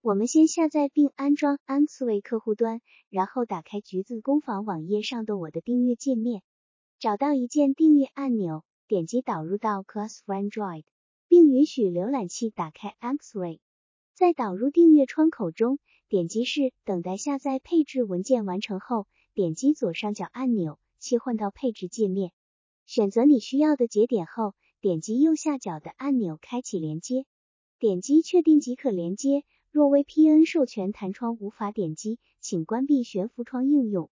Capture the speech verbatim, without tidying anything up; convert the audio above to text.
我们先下载并安装 Answay 客户端，然后打开橘子工坊网页上的我的订阅界面，找到一键订阅按钮，点击导入到 Class for Android， 并允许浏览器打开 Answay。在导入订阅窗口中，点击是等待下载配置文件完成后，点击左上角按钮，切换到配置界面。选择你需要的节点后，点击右下角的按钮开启连接，点击确定即可连接。若 V P N 授权弹窗无法点击，请关闭悬浮窗应用。